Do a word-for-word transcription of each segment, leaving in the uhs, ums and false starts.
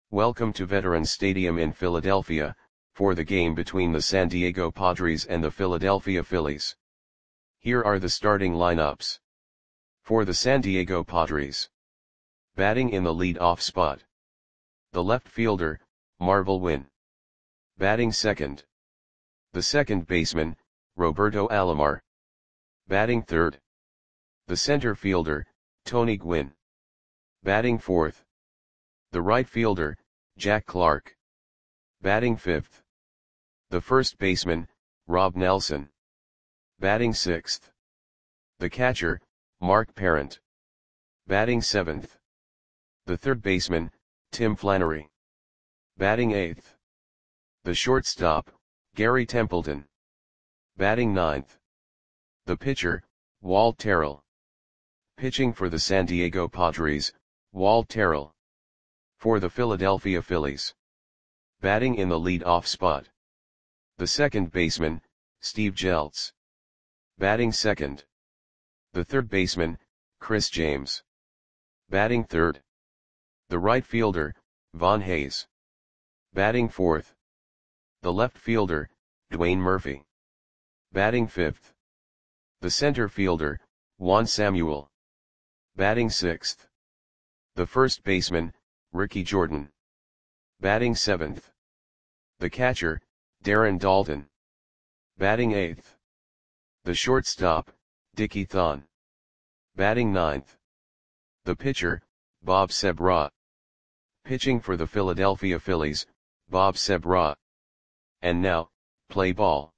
Welcome to Veterans Stadium in Philadelphia, for the game between the San Diego Padres and the Philadelphia Phillies. Here are the starting lineups. For the San Diego Padres. Batting in the lead-off spot. The left fielder, Marvel Wynn. Batting second. The second baseman, Roberto Alomar. Batting third. The center fielder, Tony Gwynn. Batting fourth. The right fielder, Jack Clark. Batting fifth. The first baseman, Rob Nelson. Batting sixth. The catcher, Mark Parent. Batting seventh. The third baseman, Tim Flannery. Batting eighth. The shortstop, Gary Templeton. Batting ninth. The pitcher, Walt Terrell. Pitching for the San Diego Padres, Walt Terrell. For the Philadelphia Phillies. Batting in the lead-off spot. The second baseman, Steve Jeltz. Batting second. The third baseman, Chris James. Batting third. The right fielder, Von Hayes. Batting fourth. The left fielder, Dwayne Murphy. Batting fifth. The center fielder, Juan Samuel. Batting sixth. The first baseman, Ricky Jordan. Batting seventh. The catcher, Darren Daulton. Batting eighth. The shortstop, Dickie Thon. Batting ninth. The pitcher, Bob Sebra. Pitching for the Philadelphia Phillies, Bob Sebra. And now, play ball.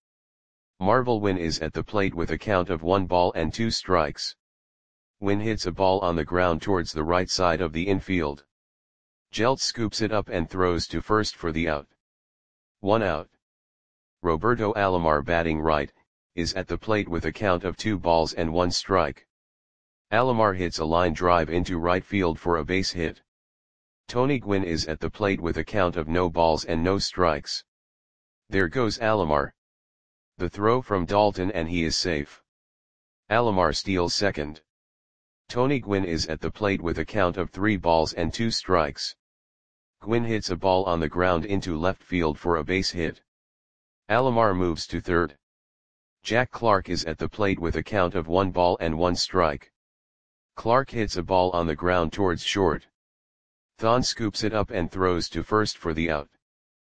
Marvel Wynn is at the plate with a count of one ball and two strikes. Wynn hits a ball on the ground towards the right side of the infield. Jeltz scoops it up and throws to first for the out. One out. Roberto Alomar, batting right, is at the plate with a count of two balls and one strike. Alomar hits a line drive into right field for a base hit. Tony Gwynn is at the plate with a count of no balls and no strikes. There goes Alomar. The throw from Daulton and he is safe. Alomar steals second. Tony Gwynn is at the plate with a count of three balls and two strikes. Gwynn hits a ball on the ground into left field for a base hit. Alomar moves to third. Jack Clark is at the plate with a count of one ball and one strike. Clark hits a ball on the ground towards short. Thon scoops it up and throws to first for the out.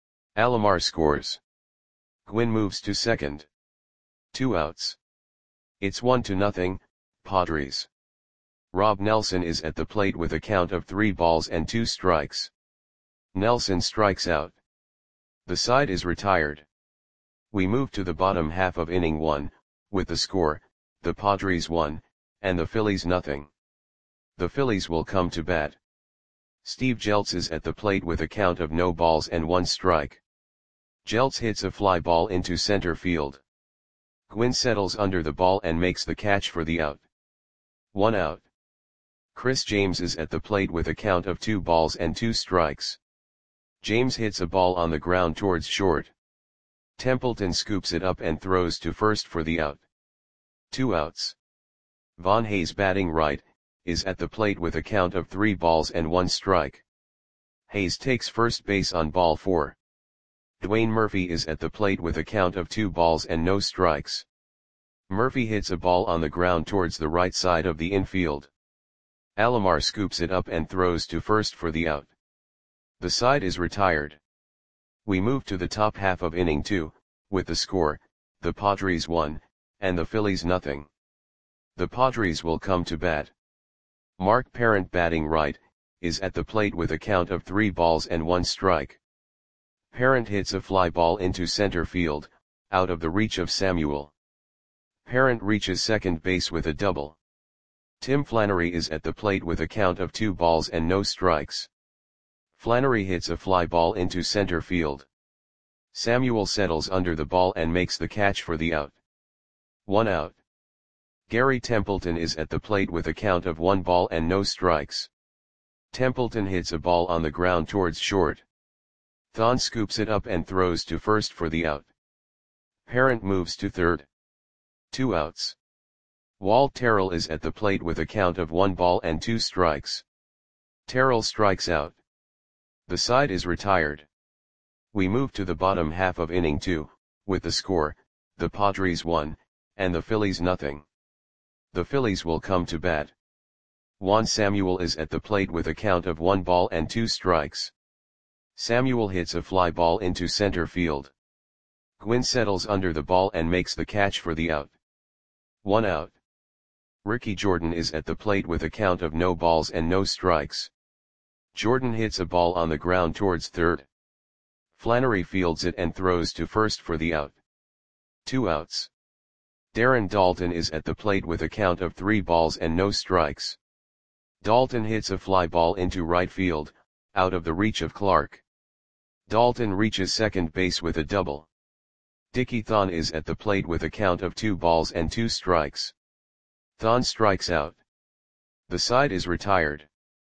Alomar scores. Gwynn moves to second. Two outs. It's one to nothing, Padres. Rob Nelson is at the plate with a count of three balls and two strikes. Nelson strikes out. The side is retired. We move to the bottom half of inning one, with the score, the Padres one, and the Phillies nothing. The Phillies will come to bat. Steve Jeltz is at the plate with a count of no balls and one strike. Jeltz hits a fly ball into center field. Gwynn settles under the ball and makes the catch for the out. One out. Chris James is at the plate with a count of two balls and two strikes. James hits a ball on the ground towards short. Templeton scoops it up and throws to first for the out. Two outs. Von Hayes, batting right, is at the plate with a count of three balls and one strike. Hayes takes first base on ball four. Dwayne Murphy is at the plate with a count of two balls and no strikes. Murphy hits a ball on the ground towards the right side of the infield. Alomar scoops it up and throws to first for the out. The side is retired. We move to the top half of inning two, with the score, the Padres one, and the Phillies nothing. The Padres will come to bat. Mark Parent, batting right, is at the plate with a count of three balls and one strike. Parent hits a fly ball into center field, out of the reach of Samuel. Parent reaches second base with a double. Tim Flannery is at the plate with a count of two balls and no strikes. Flannery hits a fly ball into center field. Samuel settles under the ball and makes the catch for the out. One out. Gary Templeton is at the plate with a count of one ball and no strikes. Templeton hits a ball on the ground towards short. Thon scoops it up and throws to first for the out. Parent moves to third. Two outs. Walt Terrell is at the plate with a count of one ball and two strikes. Terrell strikes out. The side is retired. We move to the bottom half of inning two, with the score, the Padres one, and the Phillies nothing. The Phillies will come to bat. Juan Samuel is at the plate with a count of one ball and two strikes. Samuel hits a fly ball into center field. Gwynn settles under the ball and makes the catch for the out. One out. Ricky Jordan is at the plate with a count of no balls and no strikes. Jordan hits a ball on the ground towards third. Flannery fields it and throws to first for the out. Two outs. Darren Daulton is at the plate with a count of three balls and no strikes. Daulton hits a fly ball into right field, out of the reach of Clark. Daulton reaches second base with a double. Dickie Thon is at the plate with a count of two balls and two strikes. Thon strikes out. The side is retired.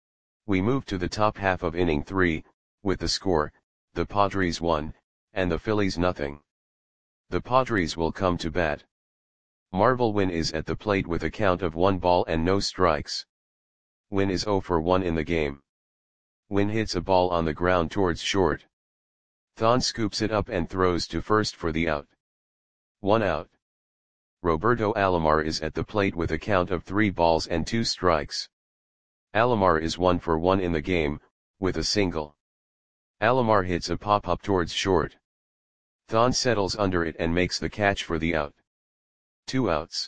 We move to the top half of inning three, with the score, the Padres one, and the Phillies nothing. The Padres will come to bat. Marvel Wynn is at the plate with a count of one ball and no strikes. Wynn is oh for one in the game. Wynn hits a ball on the ground towards short. Thon scoops it up and throws to first for the out. One out. Roberto Alomar is at the plate with a count of three balls and two strikes. Alomar is one for one in the game, with a single. Alomar hits a pop-up towards short. Thon settles under it and makes the catch for the out. Two outs.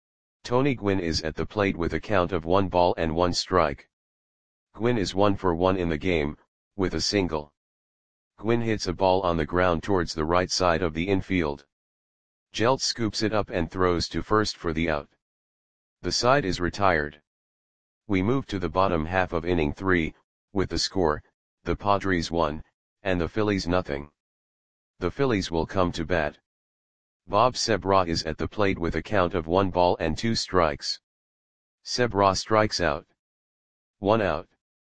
Tony Gwynn is at the plate with a count of one ball and one strike. Gwynn is one for one in the game, with a single. Gwynn hits a ball on the ground towards the right side of the infield. Jeltz scoops it up and throws to first for the out. The side is retired. We move to the bottom half of inning three, with the score, the Padres one, and the Phillies nothing. The Phillies will come to bat. Bob Sebra is at the plate with a count of one ball and two strikes. Sebra strikes out. One out.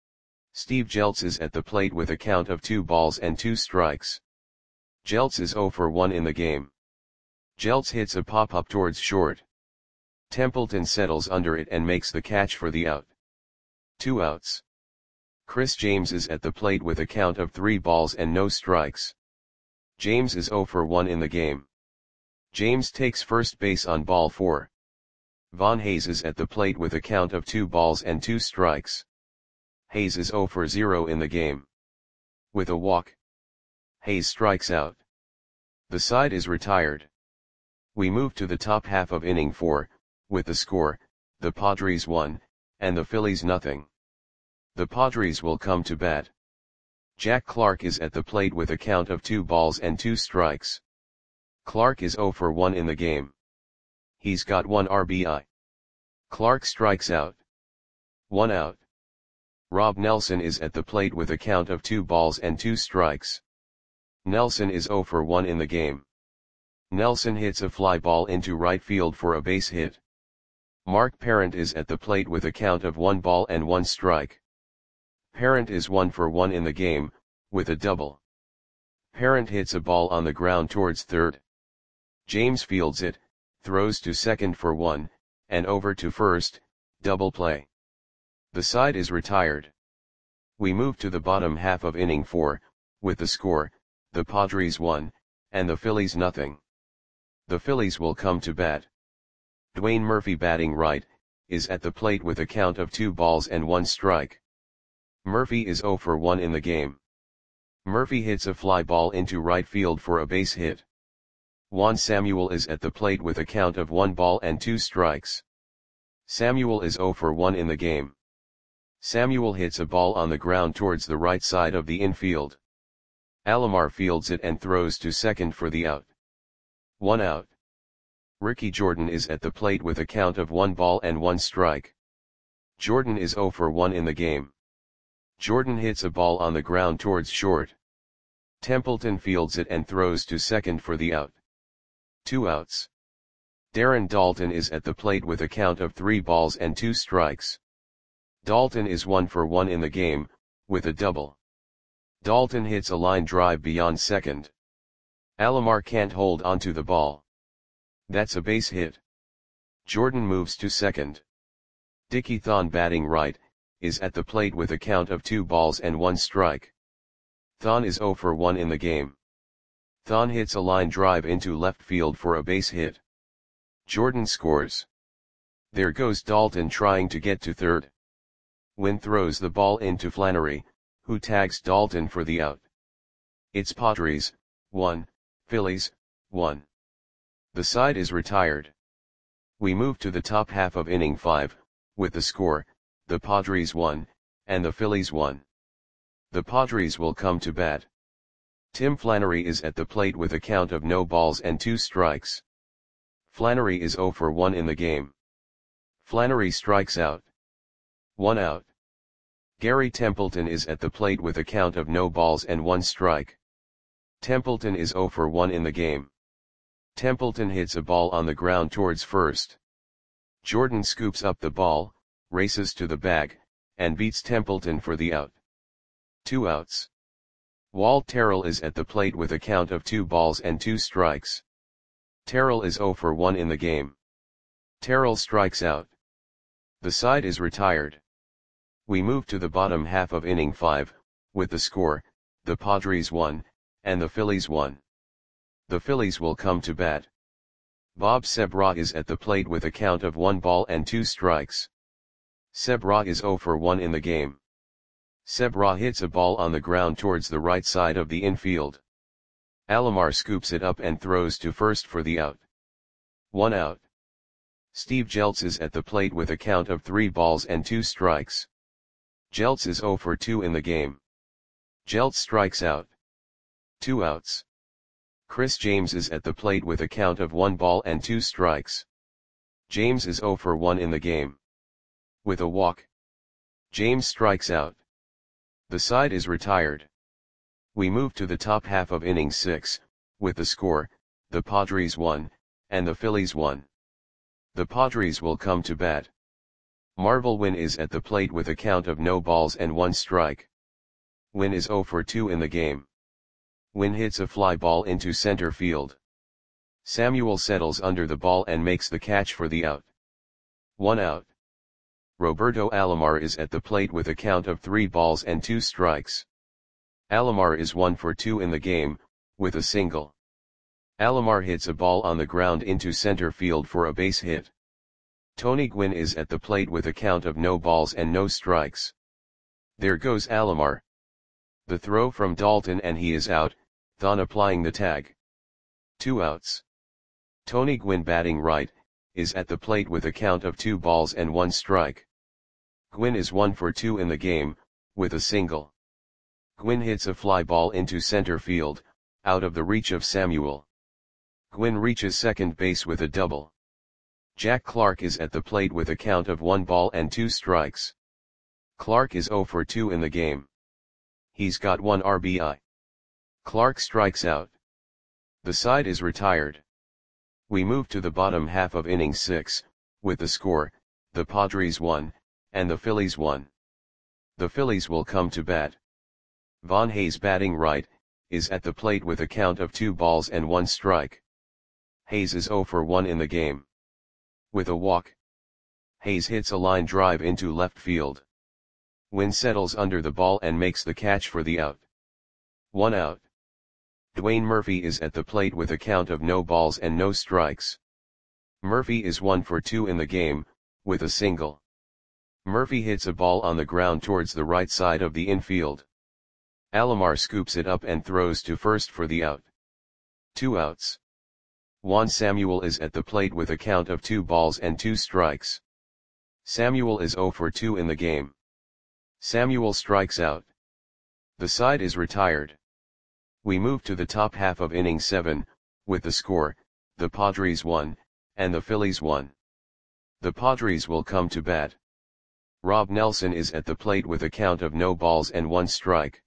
Steve Jeltz is at the plate with a count of two balls and two strikes. Jeltz is oh for one in the game. Jeltz hits a pop-up towards short. Templeton settles under it and makes the catch for the out. Two outs. Chris James is at the plate with a count of three balls and no strikes. James is oh for one in the game. James takes first base on ball four. Von Hayes is at the plate with a count of two balls and two strikes. Hayes is oh for zero in the game. With a walk, Hayes strikes out. The side is retired. We move to the top half of inning four, with the score, the Padres one, and the Phillies nothing. The Padres will come to bat. Jack Clark is at the plate with a count of two balls and two strikes. Clark is oh for one in the game. He's got one R B I. Clark strikes out. One out. Rob Nelson is at the plate with a count of two balls and two strikes. Nelson is oh for one in the game. Nelson hits a fly ball into right field for a base hit. Mark Parent is at the plate with a count of one ball and one strike. Parent is one for one in the game, with a double. Parent hits a ball on the ground towards third. James fields it, throws to second for one, and over to first, double play. The side is retired. We move to the bottom half of inning four, with the score, the Padres one, and the Phillies nothing. The Phillies will come to bat. Dwayne Murphy batting right, is at the plate with a count of two balls and one strike. Murphy is oh for one in the game. Murphy hits a fly ball into right field for a base hit. Juan Samuel is at the plate with a count of one ball and two strikes. Samuel is oh for one in the game. Samuel hits a ball on the ground towards the right side of the infield. Alomar fields it and throws to second for the out. One out. Ricky Jordan is at the plate with a count of one ball and one strike. Jordan is oh for one in the game. Jordan hits a ball on the ground towards short. Templeton fields it and throws to second for the out. Two outs. Darren Daulton is at the plate with a count of three balls and two strikes. Daulton is one for one in the game, with a double. Daulton hits a line drive beyond second. Alomar can't hold onto the ball. That's a base hit. Jordan moves to second. Dickie Thon batting right, is at the plate with a count of two balls and one strike. Thon is zero for one in the game. Thon hits a line drive into left field for a base hit. Jordan scores. There goes Dalton trying to get to third. Wynn throws the ball into Flannery, who tags Dalton for the out. It's Padres, one, Phillies, one. The side is retired. We move to the top half of inning five, with the score, the Padres one, and the Phillies one. The Padres will come to bat. Tim Flannery is at the plate with a count of no balls and two strikes. Flannery is zero for one in the game. Flannery strikes out. One out. Gary Templeton is at the plate with a count of no balls and one strike. Templeton is zero for one in the game. Templeton hits a ball on the ground towards first. Jordan scoops up the ball, races to the bag, and beats Templeton for the out. Two outs. Walt Terrell is at the plate with a count of two balls and two strikes. Terrell is zero for one in the game. Terrell strikes out. The side is retired. We move to the bottom half of inning five, with the score, the Padres one, and the Phillies one. The Phillies will come to bat. Bob Sebra is at the plate with a count of one ball and two strikes. Sebra is zero for one in the game. Sebra hits a ball on the ground towards the right side of the infield. Alomar scoops it up and throws to first for the out. One out. Steve Jeltz is at the plate with a count of three balls and two strikes. Jeltz is zero for two in the game. Jeltz strikes out. Two outs. Chris James is at the plate with a count of one ball and two strikes. James is zero for one in the game. With a walk, James strikes out. The side is retired. We move to the top half of inning six, with the score, the Padres one, and the Phillies one. The Padres will come to bat. Marvel Wynn is at the plate with a count of no balls and one strike. Wynn is zero for two in the game. Wynn hits a fly ball into center field. Samuel settles under the ball and makes the catch for the out. One out. Roberto Alomar is at the plate with a count of three balls and two strikes. Alomar is one for two in the game, with a single. Alomar hits a ball on the ground into center field for a base hit. Tony Gwynn is at the plate with a count of no balls and no strikes. There goes Alomar. The throw from Dalton and he is out, Thon applying the tag. Two outs. Tony Gwynn batting right, is at the plate with a count of two balls and one strike. Gwynn is one for two in the game, with a single. Gwynn hits a fly ball into center field, out of the reach of Samuel. Gwynn reaches second base with a double. Jack Clark is at the plate with a count of one ball and two strikes. Clark is zero for two in the game. He's got one R B I. Clark strikes out. The side is retired. We move to the bottom half of inning six, with the score, the Padres one, and the Phillies one. The Phillies will come to bat. Von Hayes batting right, is at the plate with a count of two balls and one strike. Hayes is zero for one in the game. With a walk, Hayes hits a line drive into left field. Wynn settles under the ball and makes the catch for the out. One out. Dwayne Murphy is at the plate with a count of no balls and no strikes. Murphy is one for two in the game, with a single. Murphy hits a ball on the ground towards the right side of the infield. Alomar scoops it up and throws to first for the out. Two outs. Juan Samuel is at the plate with a count of two balls and two strikes. Samuel is zero for two in the game. Samuel strikes out. The side is retired. We move to the top half of inning seven, with the score, the Padres one, and the Phillies one. The Padres will come to bat. Rob Nelson is at the plate with a count of no balls and one strike.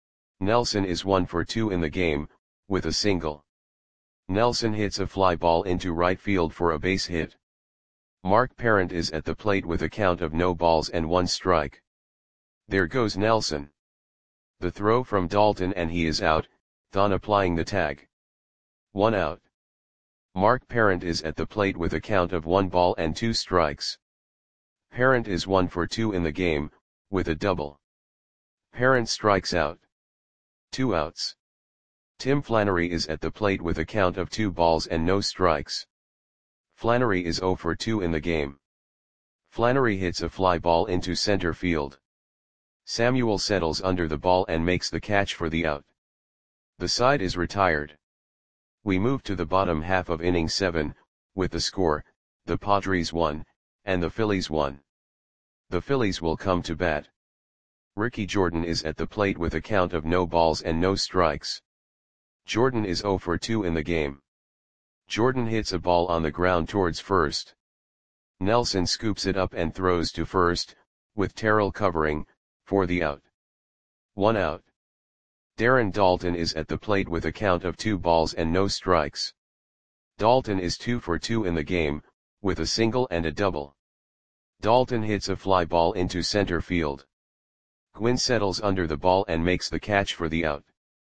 Nelson is one for two in the game, with a single. Nelson hits a fly ball into right field for a base hit. Mark Parent is at the plate with a count of no balls and one strike. There goes Nelson. The throw from Dalton and he is out, Thon applying the tag. One out. Mark Parent is at the plate with a count of one ball and two strikes. Parent is one for two in the game, with a double. Parent strikes out. Two outs. Tim Flannery is at the plate with a count of two balls and no strikes. Flannery is zero for two in the game. Flannery hits a fly ball into center field. Samuel settles under the ball and makes the catch for the out. The side is retired. We move to the bottom half of inning seven, with the score, the Padres won, and the Phillies won. The Phillies will come to bat. Ricky Jordan is at the plate with a count of no balls and no strikes. Jordan is zero for two in the game. Jordan hits a ball on the ground towards first. Nelson scoops it up and throws to first, with Terrell covering, for the out. One out. Darren Daulton is at the plate with a count of two balls and no strikes. Daulton is two for two in the game, with a single and a double. Daulton hits a fly ball into center field. Gwynn settles under the ball and makes the catch for the out.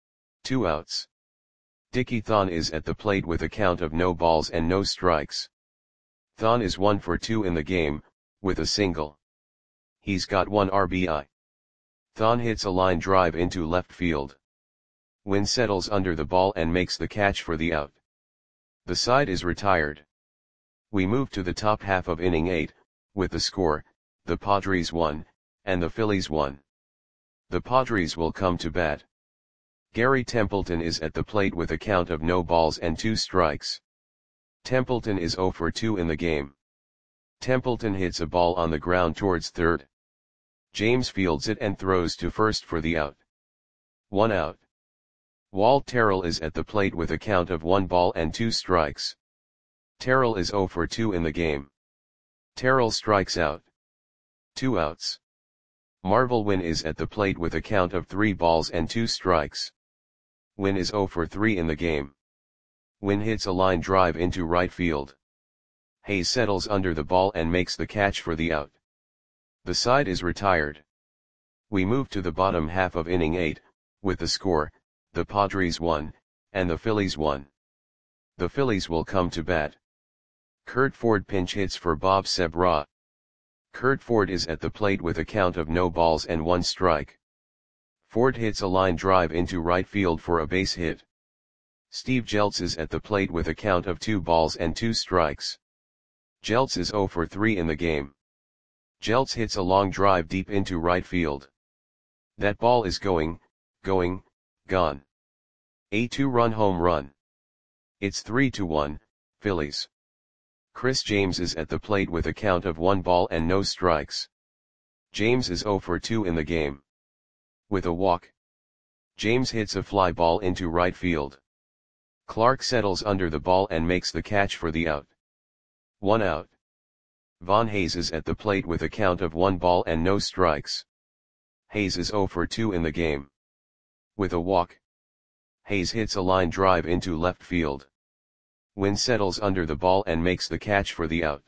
Two outs. Dickie Thon is at the plate with a count of no balls and no strikes. Thon is one for two in the game, with a single. He's got one R B I. Thon hits a line drive into left field. Gwynn settles under the ball and makes the catch for the out. The side is retired. We move to the top half of inning eight, with the score, the Padres won, and the Phillies won. The Padres will come to bat. Gary Templeton is at the plate with a count of no balls and two strikes. Templeton is zero for two in the game. Templeton hits a ball on the ground towards third. James fields it and throws to first for the out. One out. Walt Terrell is at the plate with a count of one ball and two strikes. Terrell is zero for two in the game. Terrell strikes out. Two outs. Marvel Wynn is at the plate with a count of three balls and two strikes. Wynn is zero for three in the game. Wynn hits a line drive into right field. Hayes settles under the ball and makes the catch for the out. The side is retired. We move to the bottom half of inning eight, with the score, the Padres won, and the Phillies won. The Phillies will come to bat. Curt Ford pinch hits for Bob Sebra. Curt Ford is at the plate with a count of no balls and one strike. Ford hits a line drive into right field for a base hit. Steve Jeltz is at the plate with a count of two balls and two strikes. Jeltz is zero for three in the game. Jeltz hits a long drive deep into right field. That ball is going, going, gone. A two-run home run. It's three to one, Phillies. Chris James is at the plate with a count of one ball and no strikes. James is zero for two in the game. With a walk. James hits a fly ball into right field. Clark settles under the ball and makes the catch for the out. One out. Von Hayes is at the plate with a count of one ball and no strikes. Hayes is zero for two in the game. With a walk. Hayes hits a line drive into left field. Wynn settles under the ball and makes the catch for the out.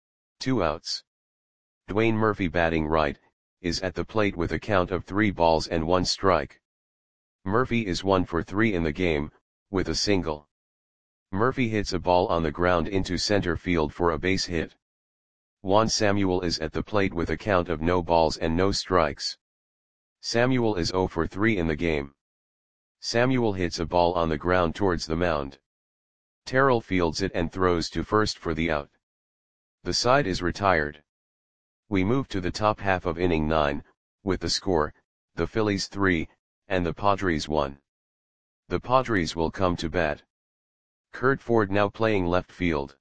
Two outs. Dwayne Murphy, batting right, is at the plate with a count of three balls and one strike. Murphy is one for three in the game, with a single. Murphy hits a ball on the ground into center field for a base hit. Juan Samuel is at the plate with a count of no balls and no strikes. Samuel is zero for three in the game. Samuel hits a ball on the ground towards the mound. Terrell fields it and throws to first for the out. The side is retired. We move to the top half of inning nine, with the score, the Phillies three, and the Padres one. The Padres will come to bat. Curt Ford now playing left field.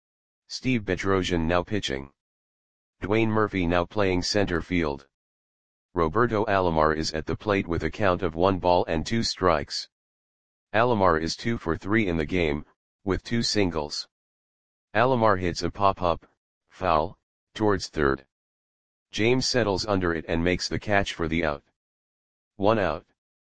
Steve Bedrosian now pitching. Dwayne Murphy now playing center field. Roberto Alomar is at the plate with a count of one ball and two strikes. Alomar is two for three in the game, with two singles. Alomar hits a pop-up, foul, towards third. James settles under it and makes the catch for the out. One out.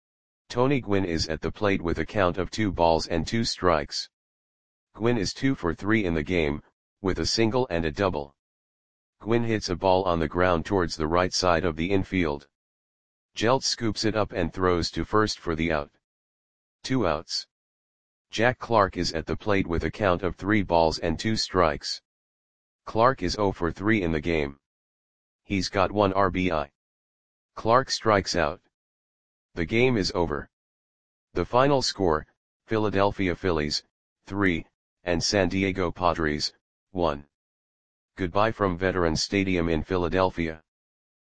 Tony Gwynn is at the plate with a count of two balls and two strikes. Gwynn is two for three in the game, with a single and a double. Gwynn hits a ball on the ground towards the right side of the infield. Jeltz scoops it up and throws to first for the out. Two outs. Jack Clark is at the plate with a count of three balls and two strikes. Clark is zero for three in the game. He's got one R B I. Clark strikes out. The game is over. The final score, Philadelphia Phillies, three, and San Diego Padres, one. Goodbye from Veterans Stadium in Philadelphia.